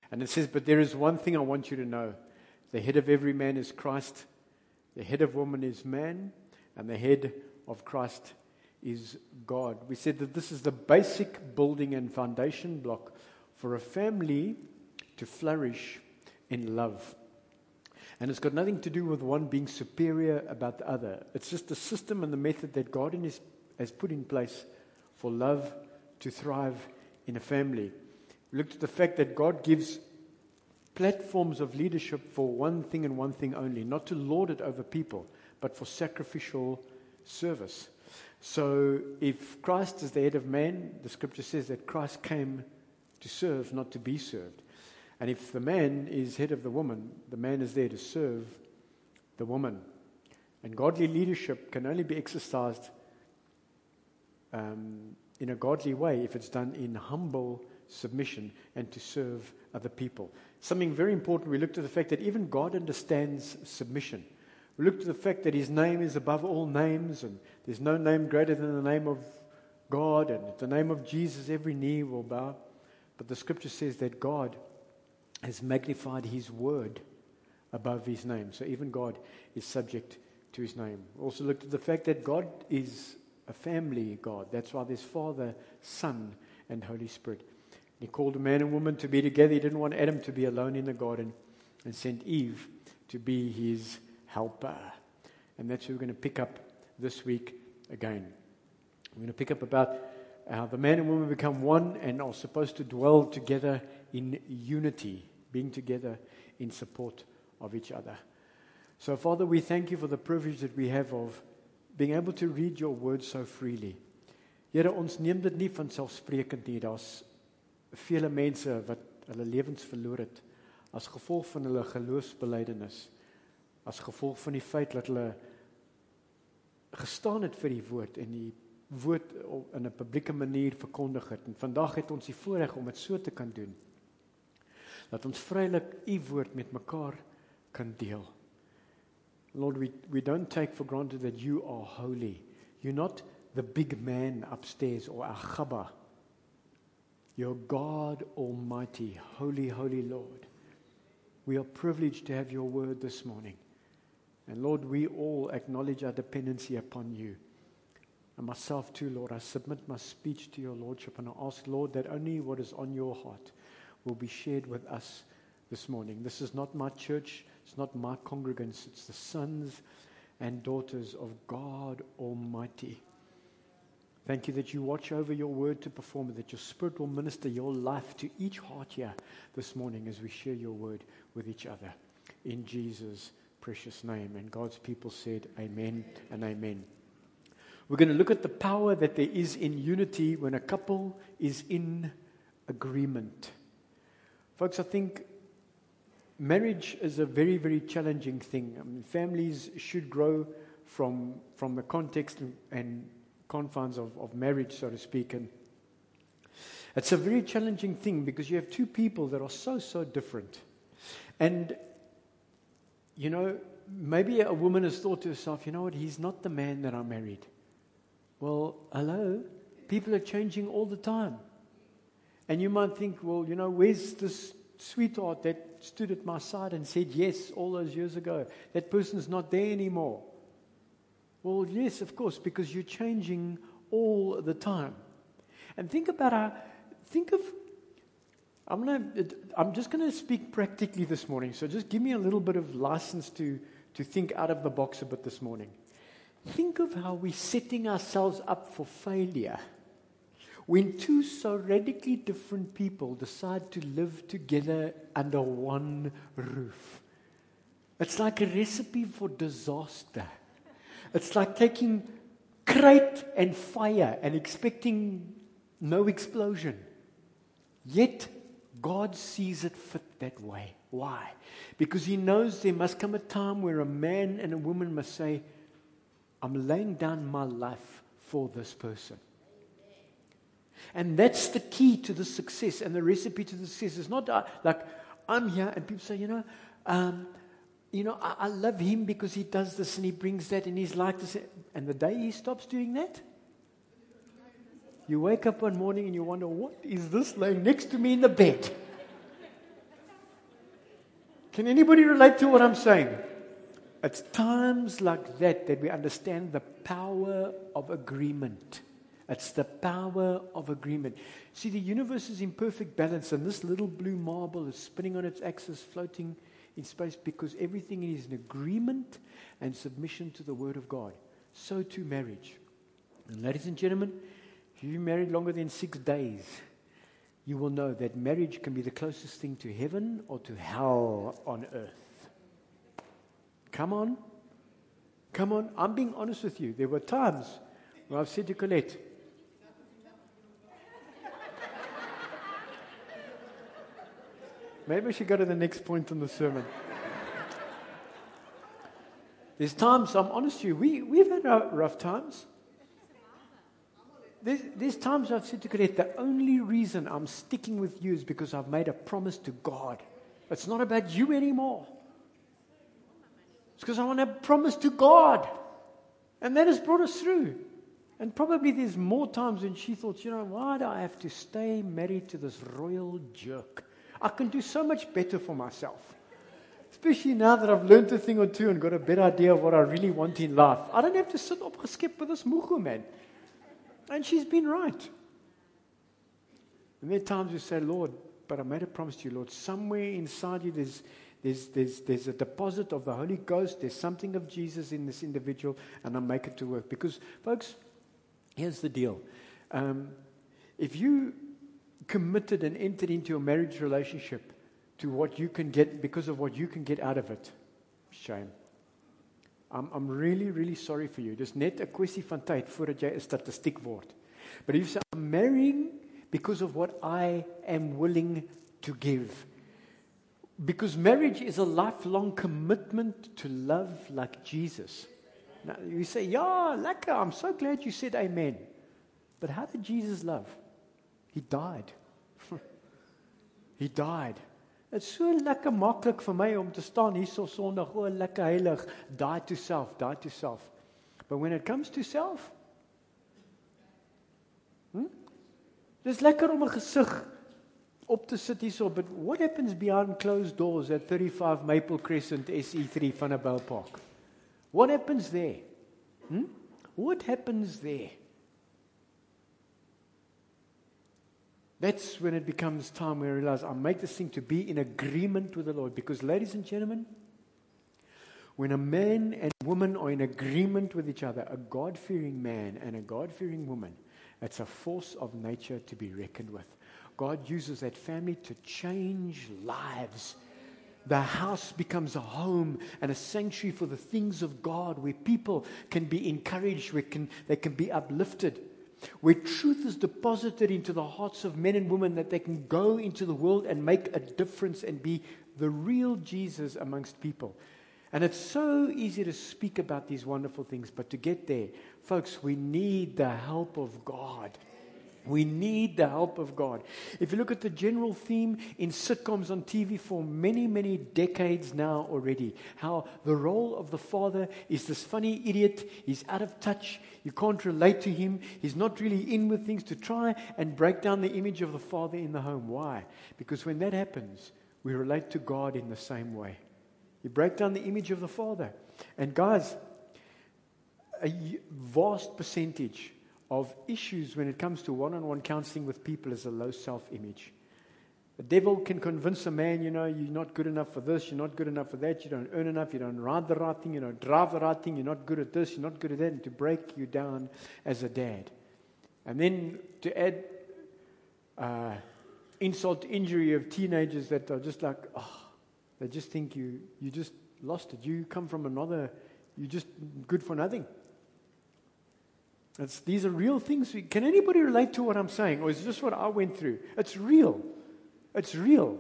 And it says, but there is one thing I want you to know. The head of every man is Christ. The head of woman is man. And the head of Christ is God. We said that this is the basic building and foundation block for a family to flourish in love. And it's got nothing to do with one being superior about the other. It's just the system and the method that God has put in place for love to thrive in a family. We looked at the fact that God gives platforms of leadership for one thing and one thing only, not to lord it over people, but for sacrificial service. So if Christ is the head of man, the scripture says that Christ came to serve, not to be served. And if the man is head of the woman, the man is there to serve the woman. And godly leadership can only be exercised in a godly way if it's done in humble submission and to serve other people. Something very important, we looked at the fact that even God understands submission. We looked at the fact that His name is above all names, and there's no name greater than the name of God, and at the name of Jesus every knee will bow. But the scripture says that God has magnified His word above His name. So even God is subject to His name. We also looked at the fact that God is a family God. That's why there's Father, Son, and Holy Spirit. He called a man and woman to be together. He didn't want Adam to be alone in the garden, and sent Eve to be his helper. And that's what we're going to pick up this week again. We're going to pick up about how the man and woman become one and are supposed to dwell together in unity, being together in support of each other. So, Father, we thank You for the privilege that we have of being able to read Your word so freely. Here, ons neem dit nie van selfsprekend nie. Daar's vele mense wat hulle lewens verloor het as gevolg van hulle geloofsbelijdenis, as gevolg van die feit dat hulle gestaan het vir die woord en die woord in 'n publieke manier verkondig het. En vandag het ons die voorreg om dit so te kan doen, dat ons vrylik U woord met mekaar kan deel. Lord, we don't take for granted that You are holy. You're not the big man upstairs or Agaba. You're God Almighty, holy, holy Lord. We are privileged to have Your word this morning. And Lord, we all acknowledge our dependency upon You. And myself too, Lord, I submit my speech to Your Lordship, and I ask, Lord, that only what is on Your heart will be shared with us this morning. This is not my church, it's not my congregants, it's the sons and daughters of God Almighty. Thank You that You watch over Your word to perform it, that Your Spirit will minister Your life to each heart here this morning as we share Your word with each other. In Jesus' precious name. And God's people said, Amen and amen. We're going to look at the power that there is in unity when a couple is in agreement. Folks, I think marriage is a very, very challenging thing. I mean, families should grow from the context and confines of marriage, so to speak. And it's a very challenging thing because you have two people that are so different. And, you know, maybe a woman has thought to herself, you know what, he's not the man that I married. Well, hello, people are changing all the time. And you might think, well, you know, where's this sweetheart that stood at my side and said yes all those years ago? That person's not there anymore. Well, yes, of course, because you're changing all the time. And think about I'm just going to speak practically this morning, so just give me a little bit of license to think out of the box a bit this morning. Think of how we're setting ourselves up for failure when two so radically different people decide to live together under one roof. It's like a recipe for disaster. It's like taking crate and fire and expecting no explosion. Yet, God sees it fit that way. Why? Because He knows there must come a time where a man and a woman must say, I'm laying down my life for this person. And that's the key to the success and the recipe to the success. It's not like I'm here and people say, I love him because he does this and he brings that and he's like this. And the day he stops doing that, you wake up one morning and you wonder, what is this laying next to me in the bed? Can anybody relate to what I'm saying? It's times like that that we understand the power of agreement. It's the power of agreement. See, the universe is in perfect balance, and this little blue marble is spinning on its axis, floating in space, because everything is in agreement and submission to the Word of God. So too marriage. And ladies and gentlemen, if you've married longer than 6 days, you will know that marriage can be the closest thing to heaven or to hell on earth. Come on. Come on. I'm being honest with you. There were times where I've said to Colette, maybe we should go to the next point in the sermon. There's times, I'm honest with you, we've had rough times. There's times I've said to Colette, the only reason I'm sticking with you is because I've made a promise to God. It's not about you anymore. It's because I want to promise to God. And that has brought us through. And probably there's more times when she thought, why do I have to stay married to this royal jerk? I can do so much better for myself. Especially now that I've learned a thing or two and got a better idea of what I really want in life. I don't have to sit up and skip with this mugu, man. And she's been right. And there are times you say, Lord, but I made a promise to you, Lord. Somewhere inside you there's a deposit of the Holy Ghost. There's something of Jesus in this individual, and I make it to work. Because, folks, here's the deal. If you committed and entered into a marriage relationship to what you can get because of what you can get out of it, shame. I'm really, really sorry for you. Dis net 'n kwessie van tyd voordat jy 'n statistiek word. But if you say, I'm marrying because of what I am willing to give. Because marriage is a lifelong commitment to love like Jesus. Now, you say, yeah, lekker, I'm so glad you said amen. But how did Jesus love? He died. He died. It's so lekker maklik vir my om te staan hier so Sondag, o lekker heilig, die to self, die to self. But when it comes to self, dis lekker om 'n gesig op te sit hierso, but what happens behind closed doors at 35 Maple Crescent SE3 Vanderbijl Park? What happens there? What happens there? That's when it becomes time where I realize I make this thing to be in agreement with the Lord. Because, ladies and gentlemen, when a man and woman are in agreement with each other, a God-fearing man and a God-fearing woman, it's a force of nature to be reckoned with. God uses that family to change lives. The house becomes a home and a sanctuary for the things of God, where people can be encouraged, they can be uplifted. Where truth is deposited into the hearts of men and women, that they can go into the world and make a difference and be the real Jesus amongst people. And it's so easy to speak about these wonderful things, but to get there, folks, we need the help of God. We need the help of God. If you look at the general theme in sitcoms on TV for many, many decades now already, how the role of the father is this funny idiot. He's out of touch. You can't relate to him. He's not really in with things, to try and break down the image of the father in the home. Why? Because when that happens, we relate to God in the same way. You break down the image of the father. And guys, a vast percentage of issues when it comes to one-on-one counseling with people is a low self-image. The devil can convince a man, you're not good enough for this, you're not good enough for that, you don't earn enough, you don't ride the right thing, you don't drive the right thing, you're not good at this, you're not good at that, and to break you down as a dad. And then to add insult to injury of teenagers that are just like, they just think you just lost it. You come from another, you're just good for nothing. These are real things. Can anybody relate to what I'm saying? Or is it just what I went through? It's real. It's real.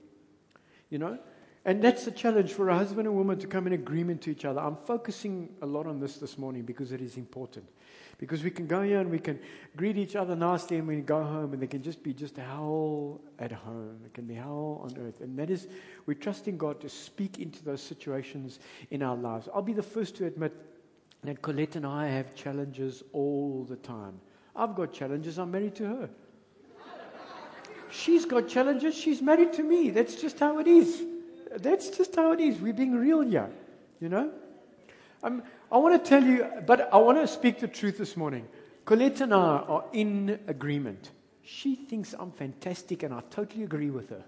And that's the challenge for a husband and woman to come in agreement to each other. I'm focusing a lot on this morning because it is important. Because we can go here and we can greet each other nicely, and we can go home and there can just be hell at home. It can be hell on earth. And that is, we're trusting God to speak into those situations in our lives. I'll be the first to admit that Colette and I have challenges all the time. I've got challenges. I'm married to her. She's got challenges. She's married to me. That's just how it is. That's just how it is. We're being real here, you know. I want to tell you, but I want to speak the truth this morning. Colette and I are in agreement. She thinks I'm fantastic, and I totally agree with her.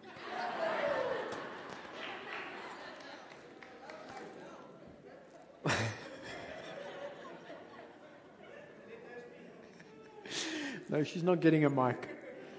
No, she's not getting a mic.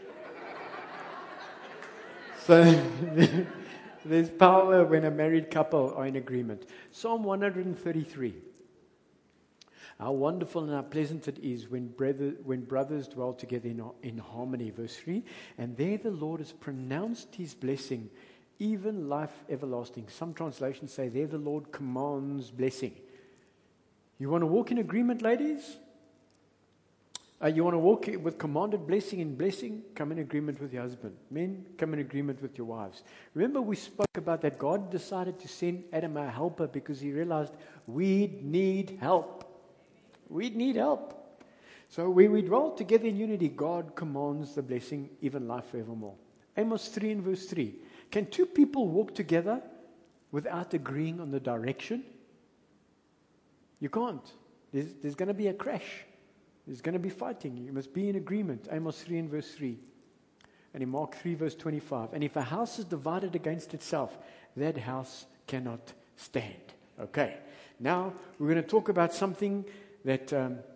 So there's power when a married couple are in agreement. Psalm 133. How wonderful and how pleasant it is when brothers dwell together in harmony. Verse 3. And there the Lord has pronounced his blessing, even life everlasting. Some translations say there the Lord commands blessing. You want to walk in agreement, ladies? You want to walk with commanded blessing and blessing? Come in agreement with your husband. Men, come in agreement with your wives. Remember we spoke about that God decided to send Adam a helper because he realized we need help. We need help. So when we dwell together in unity, God commands the blessing, even life forevermore. Amos 3 and verse 3. Can two people walk together without agreeing on the direction? You can't. There's going to be a crash. There's going to be fighting. You must be in agreement. Amos 3 and verse 3. And in Mark 3 verse 25. And if a house is divided against itself, that house cannot stand. Okay. Now we're going to talk about something that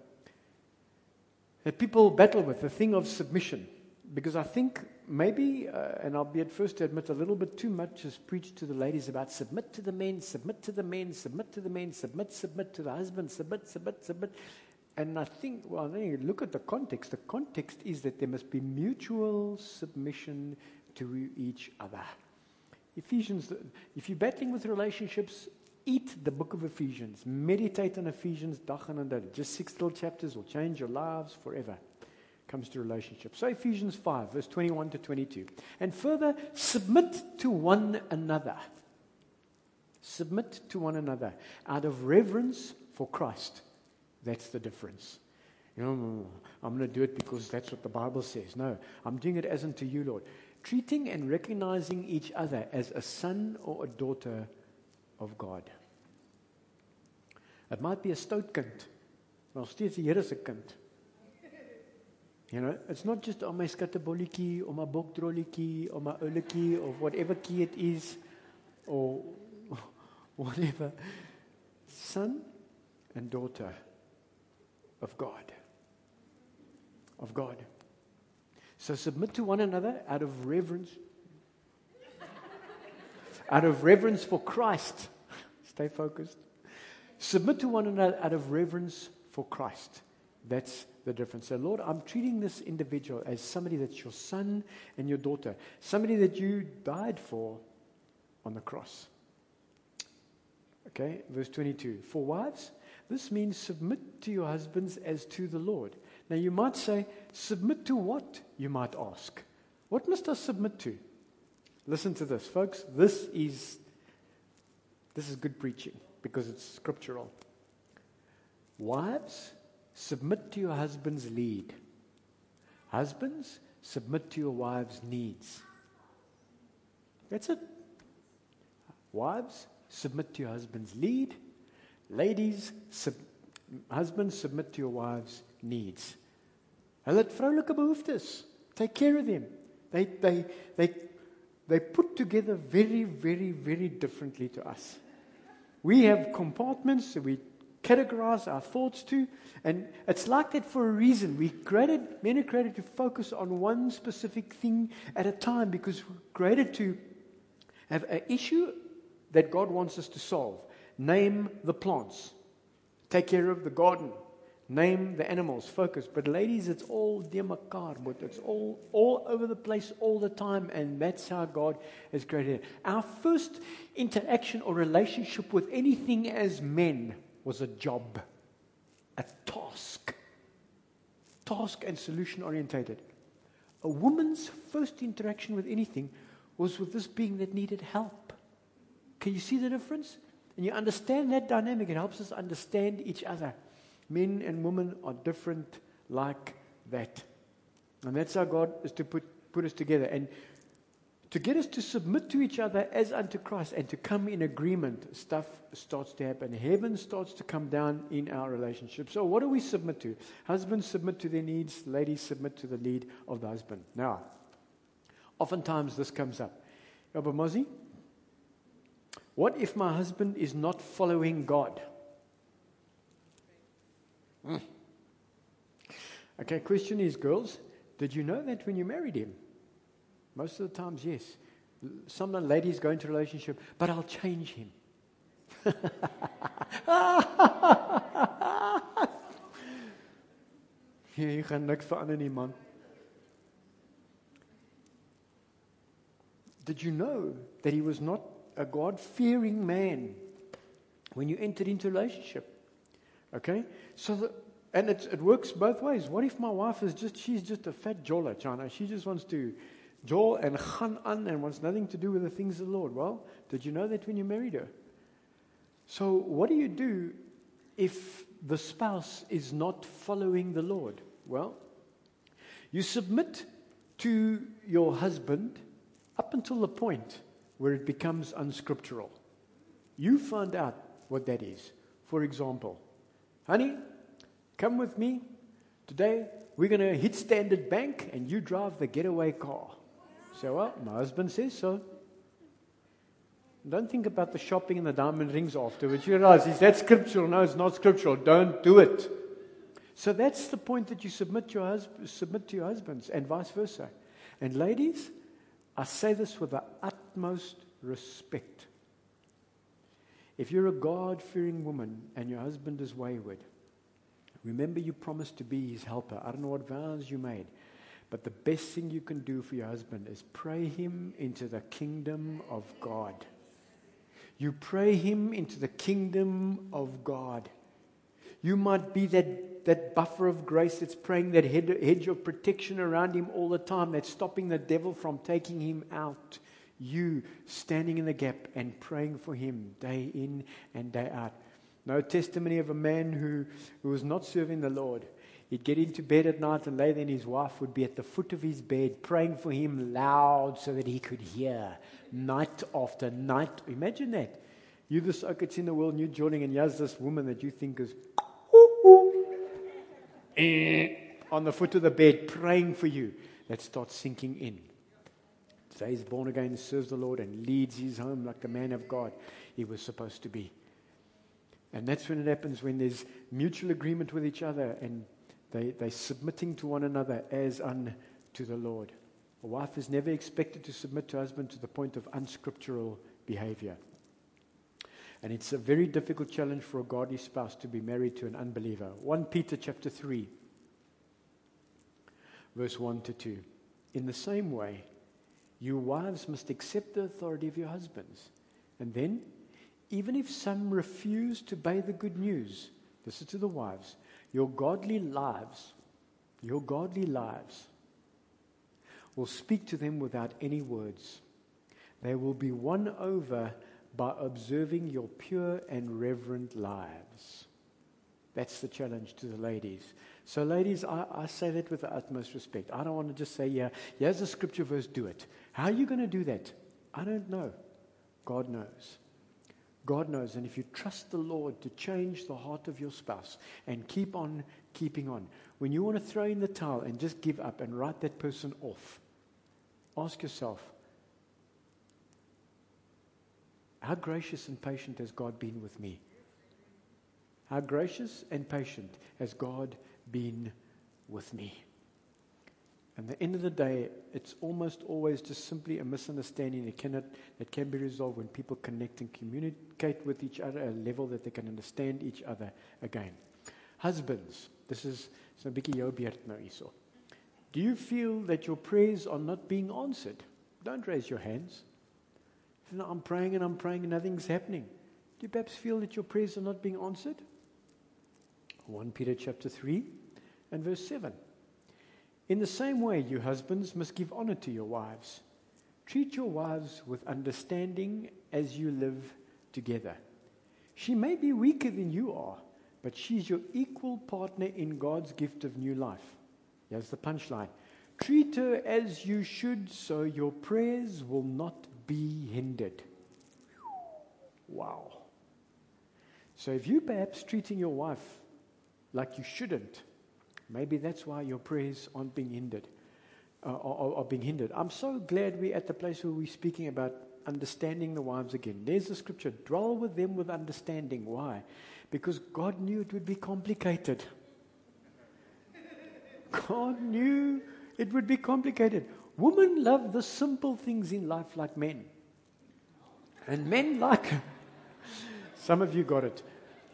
people battle with, the thing of submission. Because I think maybe, and I'll be at first to admit a little bit too much is preached to the ladies about submit to the men, submit to the men, submit to the men, submit to the husband, submit. And I think, well, then you look at the context. The context is that there must be mutual submission to each other. Ephesians, if you're battling with relationships, eat the book of Ephesians. Meditate on Ephesians, dag en dag. Just 6 little chapters will change your lives forever. Comes to relationships. So Ephesians 5, verse 21 to 22. And further, submit to one another. Submit to one another out of reverence for Christ. That's the difference. You know, I'm going to do it because that's what the Bible says. No, I'm doing it as unto you, Lord. Treating and recognizing each other as a son or a daughter of God. It might be a stoutkind, maar steeds die Here se kind. You know, it's not just my skattebolletjie or my bokdrolletjie or my ouletjie or whatever key it is or whatever. Son and daughter of God. Of God. So submit to one another out of reverence. Out of reverence for Christ. Stay focused. Submit to one another out of reverence for Christ. That's the difference. So Lord, I'm treating this individual as somebody that's your son and your daughter. Somebody that you died for on the cross. Okay, verse 22. For wives, this means submit to your husbands as to the Lord. Now you might say, submit to what? You might ask. What must I submit to? Listen to this, folks. This is good preaching because it's scriptural. Wives, submit to your husband's lead. Husbands, submit to your wives' needs. That's it. Wives, submit to your husband's lead. Ladies, husbands, submit to your wives' needs. Hulle het vroulike behoeftes. Take care of them. They put together very, very, very differently to us. We have compartments that we categorize our thoughts to, and it's like that for a reason. Men are created to focus on one specific thing at a time because we're created to have an issue that God wants us to solve. Name the plants. Take care of the garden. Name the animals. Focus. But ladies, it's all dear mekaar, but it's all over the place all the time, and that's how God has created it. Our first interaction or relationship with anything as men was a job, a task and solution orientated. A woman's first interaction with anything was with this being that needed help. Can you see the difference? And you understand that dynamic. It helps us understand each other. Men and women are different like that. And that's how God is to put us together. And to get us to submit to each other as unto Christ and to come in agreement, stuff starts to happen. Heaven starts to come down in our relationship. So what do we submit to? Husbands submit to their needs. Ladies submit to the lead of the husband. Now, oftentimes this comes up. Yeah, but Mozzie, what if my husband is not following God? Okay, question is, girls, did you know that when you married him? Most of the times, yes. Some of the ladies go into a relationship, but I'll change him. Jy gaan niks verander nie, man. Did you know that he was not a God-fearing man when you entered into a relationship? Okay? And it works both ways. What if my wife is she's just a fat jolla, China? She just wants to jol and gaan aan and wants nothing to do with the things of the Lord. Well, did you know that when you married her? So what do you do if the spouse is not following the Lord? Well, you submit to your husband up until the point where it becomes unscriptural. You find out what that is. For example, honey, come with me. Today, we're going to hit Standard Bank and you drive the getaway car. So, well, my husband says so. Don't think about the shopping and the diamond rings afterwards. You realize, is that scriptural? No, it's not scriptural. Don't do it. So that's the point that you submit to your husbands and vice versa. And ladies, I say this with the utmost respect. If you're a God-fearing woman and your husband is wayward, remember you promised to be his helper. I don't know what vows you made. But the best thing you can do for your husband is pray him into the kingdom of God. You pray him into the kingdom of God. You might be that buffer of grace that's praying that hedge of protection around him all the time, that's stopping the devil from taking him out. You standing in the gap and praying for him day in and day out. No testimony of a man who was not serving the Lord. He'd get into bed at night and lay there, and his wife would be at the foot of his bed praying for him loud so that he could hear night after night. Imagine that. You this ook iets in the world, and you're joining, and here's this woman that you think is on the foot of the bed praying for you. That starts sinking in. Today he's born again, serves the Lord, and leads his home like the man of God he was supposed to be. And that's when it happens, when there's mutual agreement with each other and they're submitting to one another as unto the Lord. A wife is never expected to submit to her husband to the point of unscriptural behavior. And it's a very difficult challenge for a godly spouse to be married to an unbeliever. 1 Peter chapter 3, verse 1 to 2. In the same way, you wives must accept the authority of your husbands. And then, even if some refuse to obey the good news, this is to the wives, your godly lives will speak to them without any words. They will be won over by observing your pure and reverent lives. That's the challenge to the ladies. So ladies, I say that with the utmost respect. I don't want to just say, yeah, here's a scripture verse, do it. How are you going to do that? I don't know. God knows. God knows. And if you trust the Lord to change the heart of your spouse and keep on keeping on, when you want to throw in the towel and just give up and write that person off, ask yourself, how gracious and patient has God been with me? How gracious and patient has God been with me? And at the end of the day, it's almost always just simply a misunderstanding that can be resolved when people connect and communicate with each other at a level that they can understand each other again. Husbands, this is so 'n bietjie jou beurt nou hierso. Do you feel that your prayers are not being answered? Don't raise your hands. If you know, I'm praying and nothing's happening. Do you perhaps feel that your prayers are not being answered? 1 Peter chapter 3 and verse 7. In the same way, you husbands must give honor to your wives. Treat your wives with understanding as you live together. She may be weaker than you are, but she's your equal partner in God's gift of new life. Here's the punchline. Treat her as you should, so your prayers will not be hindered. Wow. So if you perhaps treating your wife like you shouldn't, maybe that's why your prayers aren't being hindered, are being hindered. I'm so glad we're at the place where we're speaking about understanding the wives again. There's the scripture, dwell with them with understanding. Why? Because God knew it would be complicated. God knew it would be complicated. Women love the simple things in life like men. And men like... Some of you got it.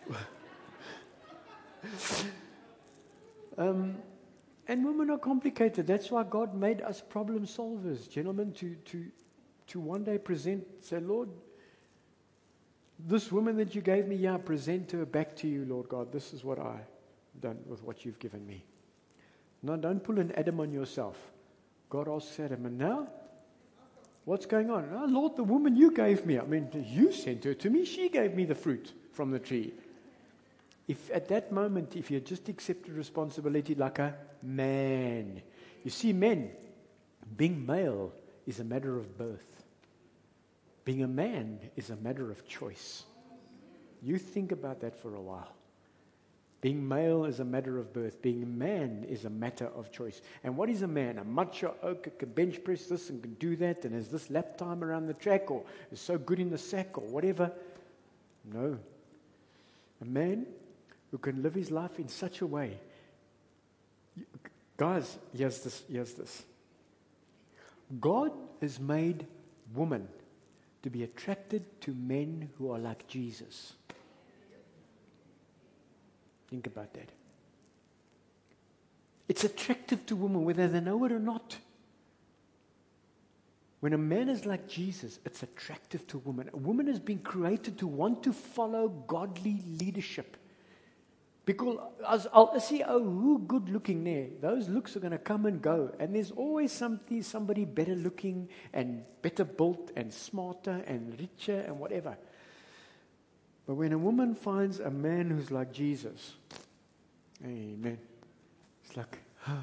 And women are complicated. That's why God made us problem solvers, gentlemen, to one day say, Lord, this woman that you gave me, present her back to you, Lord God. This is what I've done with what you've given me. No, don't pull an Adam on yourself. God asks Adam, and now? What's going on? Oh, Lord, the woman you gave me, you sent her to me. She gave me the fruit from the tree. If at that moment, if you just accepted responsibility like a man. You see, men, being male is a matter of birth. Being a man is a matter of choice. You think about that for a while. Being male is a matter of birth. Being a man is a matter of choice. And what is a man? A macho oak can bench press this and can do that and has this lap time around the track or is so good in the sack or whatever. No. A man who can live his life in such a way. Guys, here's this. God has made women to be attracted to men who are like Jesus. Think about that. It's attractive to women whether they know it or not. When a man is like Jesus, it's attractive to women. A woman has been created to want to follow godly leadership. Because I'll see, who good looking there? Those looks are going to come and go. And there's always somebody better looking and better built and smarter and richer and whatever. But when a woman finds a man who's like Jesus, amen, it's like,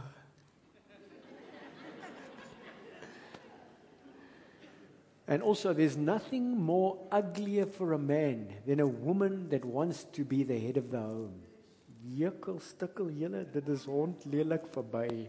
And also, there's nothing more uglier for a man than a woman that wants to be the head of the home. Jekkel, stikkel, julle, dit is hond lelik verby.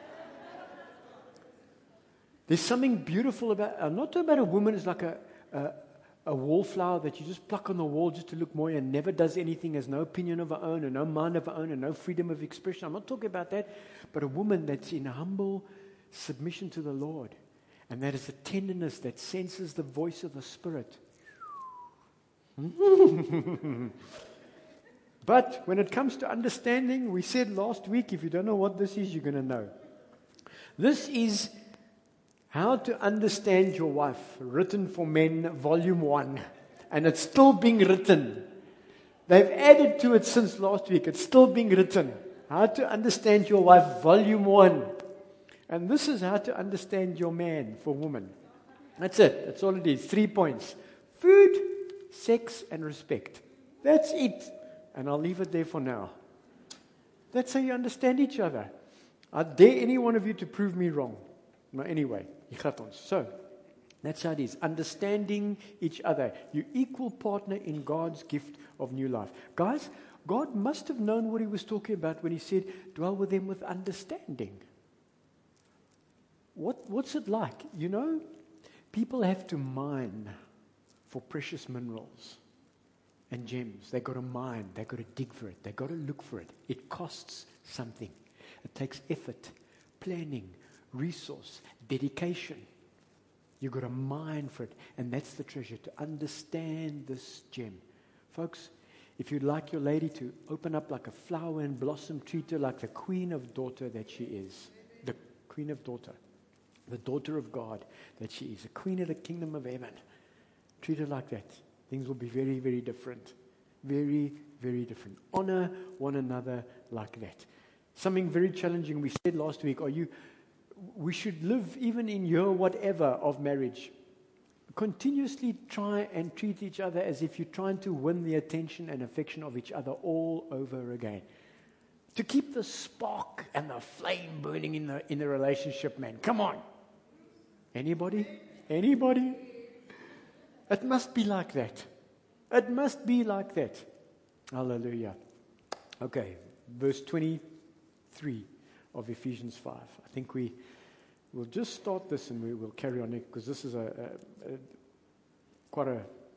There's something beautiful about, not about a woman is like a wallflower that you just pluck on the wall just to look more and never does anything, has no opinion of her own and no mind of her own and no freedom of expression. I'm not talking about that, but a woman that's in humble submission to the Lord. And that is a tenderness that senses the voice of the Spirit. But when it comes to understanding, we said last week, if you don't know what this is, you're going to know. This is How to Understand Your Wife, written for men, volume 1. And it's still being written. They've added to it since last week. It's still being written. How to Understand Your Wife, volume 1. And this is how to understand your man for woman. That's it. That's all it is. 3 points. Food, sex, and respect. That's it. And I'll leave it there for now. That's how you understand each other. I dare any one of you to prove me wrong. No, anyway, so that's how it is. Understanding each other. You equal partner in God's gift of new life. Guys, God must have known what he was talking about when he said, dwell with them with understanding. What's it like? You know, people have to mine for precious minerals and gems. They've got to mine. They've got to dig for it. They've got to look for it. It costs something. It takes effort, planning, resource, dedication. You've got to mine for it. And that's the treasure, to understand this gem. Folks, if you'd like your lady to open up like a flower and blossom, treat her like the queen of daughter that she is. The queen of daughter. The daughter of God that she is. A queen of the kingdom of heaven. Treat her like that. Things will be very, very different. Very, very different. Honor one another like that. Something very challenging we said last week. We should live even in year whatever of marriage. Continuously try and treat each other as if you're trying to win the attention and affection of each other all over again. To keep the spark and the flame burning in the relationship, man. Come on. Anybody? Anybody? It must be like that. It must be like that. Hallelujah. Okay, verse 23 of Ephesians 5. I think we'll just start this and we will carry on it, because this is quite a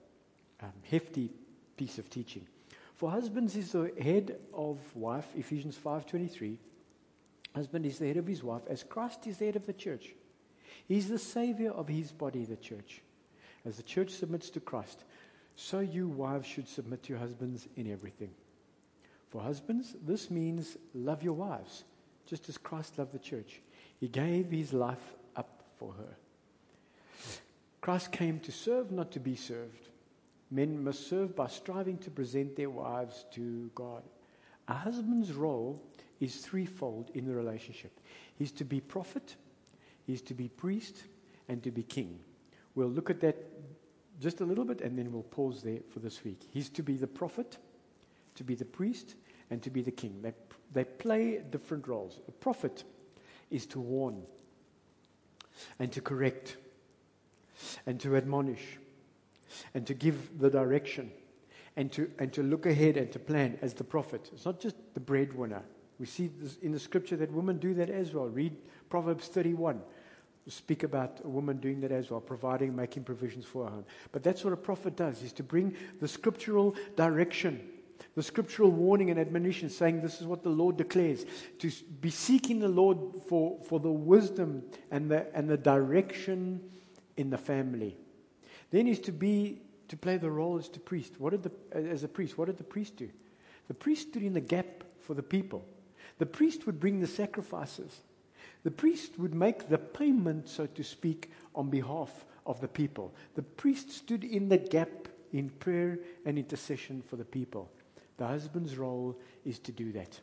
hefty piece of teaching. For husbands is the head of wife, Ephesians 5:23. Husband is the head of his wife, as Christ is the head of the church. He's the savior of his body, the church. As the church submits to Christ, so you wives should submit to your husbands in everything. For husbands, this means love your wives, just as Christ loved the church. He gave his life up for her. Christ came to serve, not to be served. Men must serve by striving to present their wives to God. A husband's role is threefold in the relationship. He's to be prophet, he's to be priest, and to be king. We'll look at that just a little bit, and then we'll pause there for this week. He's to be the prophet, to be the priest, and to be the king. They play different roles. A prophet is to warn, and to correct, and to admonish, and to give the direction, and to look ahead and to plan as the prophet. It's not just the breadwinner. We see this in the scripture that women do that as well. Read Proverbs 31. Speak about a woman doing that as well, providing, making provisions for her home. But that's what a prophet does, is to bring the scriptural direction, the scriptural warning and admonition, saying this is what the Lord declares. To be seeking the Lord for the wisdom and the direction in the family. Then is to play the role as a priest. What did the priest do? The priest stood in the gap for the people. The priest would bring the sacrifices. The priest would make the payment, so to speak, on behalf of the people. The priest stood in the gap in prayer and intercession for the people. The husband's role is to do that.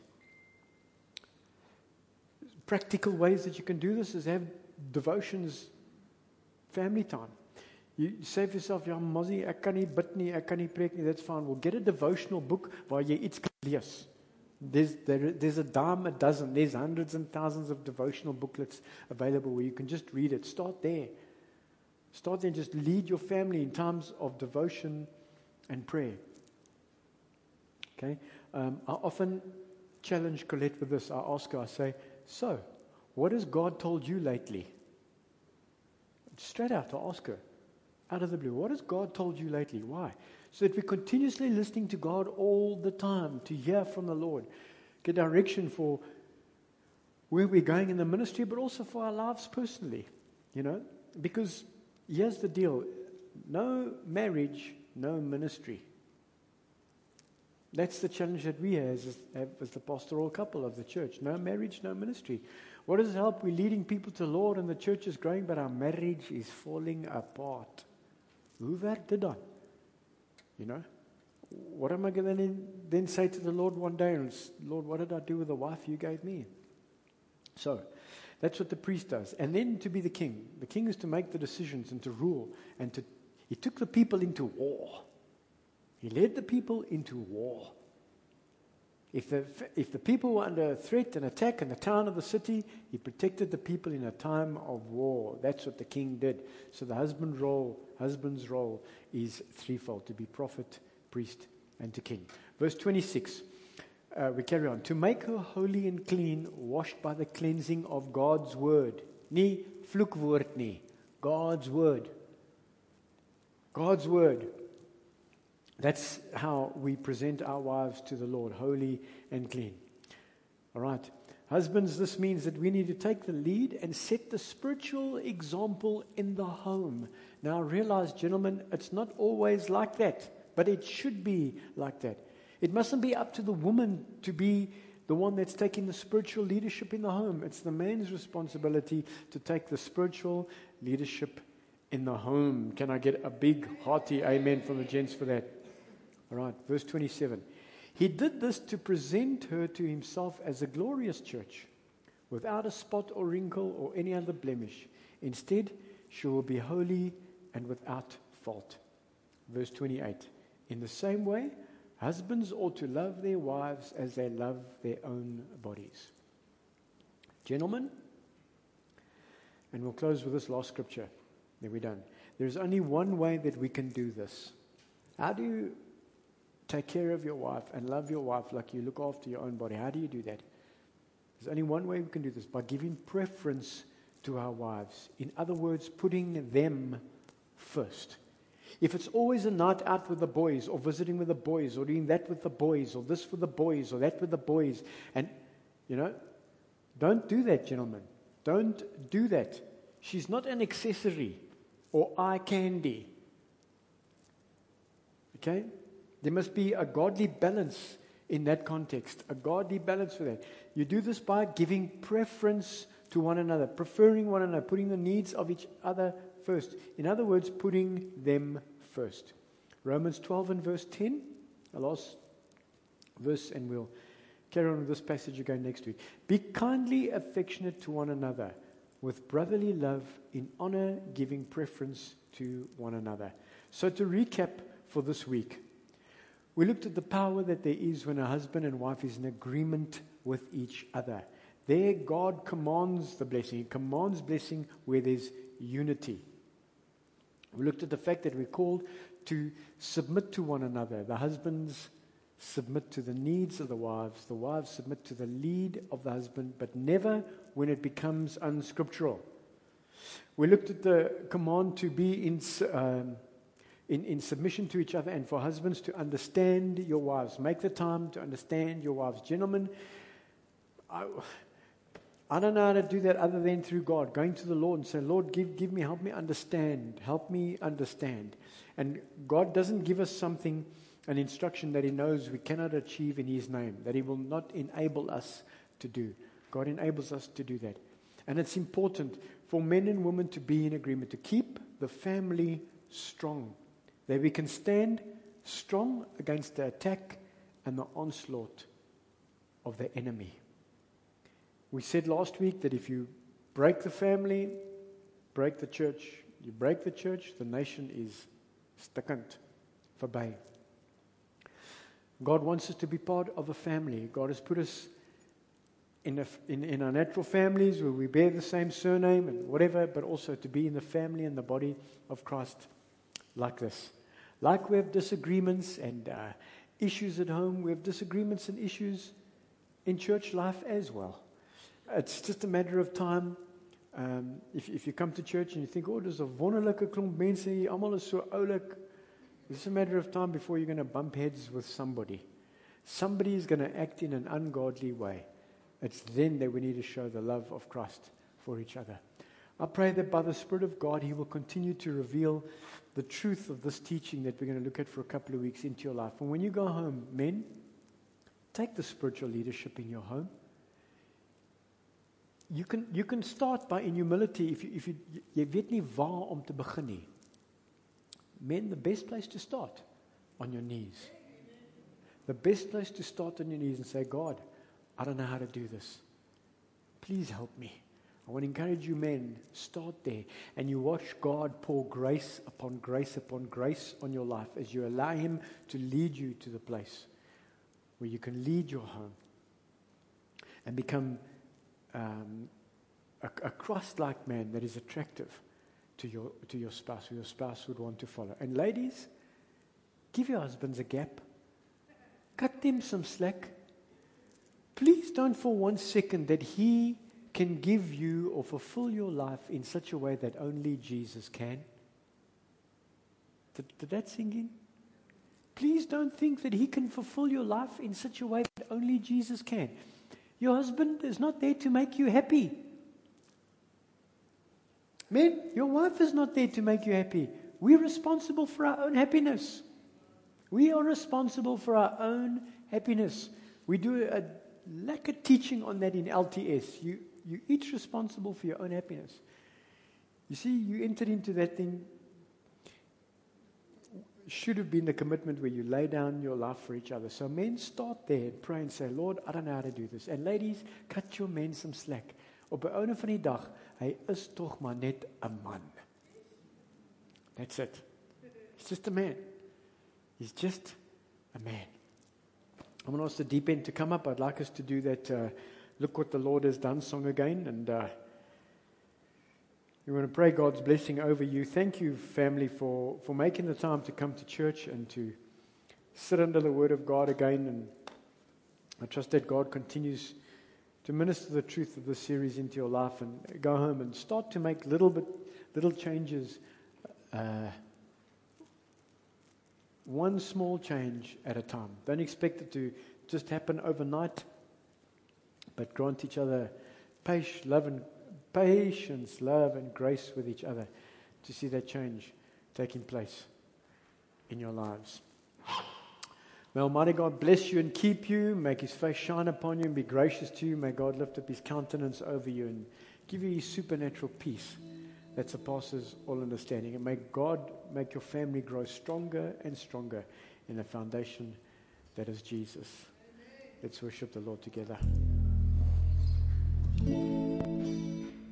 Practical ways that you can do this is have devotions, family time. You say for yourself, ja, Mozzie, ek kan nie bid nie, ek kan nie preek nie, that's fine. Well, get a devotional book waar jy iets kan lees. There's a dime a dozen. There's hundreds and thousands of devotional booklets available where you can just read it. Start there. Start there and just lead your family in times of devotion and prayer. Okay? I often challenge Colette with this. I ask her, I say, so, what has God told you lately? Straight out, I ask her, out of the blue, what has God told you lately? Why? So that we're continuously listening to God all the time, to hear from the Lord, get direction for where we're going in the ministry, but also for our lives personally, because here's the deal, no marriage, no ministry. That's the challenge that we have as the pastoral couple of the church. No marriage, no ministry. What does it help? We're leading people to the Lord and the church is growing, but our marriage is falling apart. Hoe werk dit dan? What am I going to then say to the Lord one day? Lord, what did I do with the wife you gave me? So, that's what the priest does. And then to be the king. The king is to make the decisions and to rule. He took the people into war. He led the people into war. If the people were under threat and attack in the town or the city, he protected the people in a time of war. That's what the king did. So the husband's role is threefold: to be prophet, priest, and to king. Verse 26, we carry on. To make her holy and clean, washed by the cleansing of God's word. Nie vloekwoord nie. God's word. God's word. That's how we present our wives to the Lord, holy and clean. All right. Husbands, this means that we need to take the lead and set the spiritual example in the home. Now realize, gentlemen, it's not always like that, but it should be like that. It mustn't be up to the woman to be the one that's taking the spiritual leadership in the home. It's the man's responsibility to take the spiritual leadership in the home. Can I get a big hearty amen from the gents for that? All right, verse 27. He did this to present her to himself as a glorious church, without a spot or wrinkle or any other blemish. Instead, she will be holy and without fault. Verse 28. In the same way, Husbands ought to love their wives as they love their own bodies. Gentlemen, and we'll close with this last scripture. Then we're done. There's only one way that we can do this. How do you take care of your wife and love your wife like you look after your own body? How do you do that? There's only one way we can do this, by giving preference to our wives. In other words, putting them first. If it's always a night out with the boys, or visiting with the boys, or doing that with the boys, or this with the boys, or that with the boys, and, don't do that, gentlemen. Don't do that. She's not an accessory or eye candy. Okay? There must be a godly balance in that context, a godly balance for that. You do this by giving preference to one another, preferring one another, putting the needs of each other first. In other words, putting them first. Romans 12 and verse 10, the last verse, and we'll carry on with this passage again next week. Be kindly affectionate to one another, with brotherly love, in honor, giving preference to one another. So to recap for this week, we looked at the power that there is when a husband and wife is in agreement with each other. There, God commands the blessing. He commands blessing where there's unity. We looked at the fact that we're called to submit to one another. The husbands submit to the needs of the wives submit to the lead of the husband, but never when it becomes unscriptural. We looked at the command to be in submission to each other, and for husbands to understand your wives. Make the time to understand your wives. Gentlemen, I don't know how to do that other than through God. Going to the Lord and say, Lord, give me, help me understand. Help me understand. And God doesn't give us something, an instruction that He knows we cannot achieve in His name, that He will not enable us to do. God enables us to do that. And it's important for men and women to be in agreement, to keep the family strong, that we can stand strong against the attack and the onslaught of the enemy. We said last week that if you break the family, break the church. You break the church, the nation is stukkend, verby. God wants us to be part of a family. God has put us in our natural families where we bear the same surname and whatever, but also to be in the family and the body of Christ like this. Like we have disagreements and issues at home, we have disagreements and issues in church life as well. It's just a matter of time. If you come to church and you think, oh, there's a wonderlike klomp mense hier, almal is so oulik. It's a matter of time before you're going to bump heads with somebody. Somebody is going to act in an ungodly way. It's then that we need to show the love of Christ for each other. I pray that by the Spirit of God, He will continue to reveal the truth of this teaching that we're going to look at for a couple of weeks into your life. And when you go home, men, take the spiritual leadership in your home. You can start by in humility. If you weet nie waar om te begin nie. Men, the best place to start on your knees. The best place to start on your knees and say, God, I don't know how to do this. Please help me. I want to encourage you men, start there. And you watch God pour grace upon grace upon grace on your life as you allow Him to lead you to the place where you can lead your home and become a Christ-like man that is attractive to your spouse, who your spouse would want to follow. And ladies, give your husbands a gap. Cut them some slack. Please don't for 1 second that he can give you or fulfill your life in such a way that only Jesus can. Did that sink in? Please don't think that he can fulfill your life in such a way that only Jesus can. Your husband is not there to make you happy. Men, your wife is not there to make you happy. We're responsible for our own happiness. We are responsible for our own happiness. We do a lack of teaching on that in LTS. You're each responsible for your own happiness. You see, you entered into that thing. Should have been the commitment where you lay down your life for each other. So men, start there and pray and say, Lord, I don't know how to do this. And ladies, cut your men some slack. Op 'n einde van die dag, hy is tog maar net 'n man. That's it. He's just a man. He's just a man. I'm going to ask the deep end to come up. I'd like us to do that Look What the Lord Has Done song again. And we want to pray God's blessing over you. Thank you, family, for making the time to come to church and to sit under the Word of God again. And I trust that God continues to minister the truth of this series into your life, and go home and start to make little changes. One small change at a time. Don't expect it to just happen overnight, but grant each other patience, love, and grace with each other to see that change taking place in your lives. May Almighty God bless you and keep you, make His face shine upon you and be gracious to you. May God lift up His countenance over you and give you His supernatural peace that surpasses all understanding. And may God make your family grow stronger and stronger in the foundation that is Jesus. Let's worship the Lord together.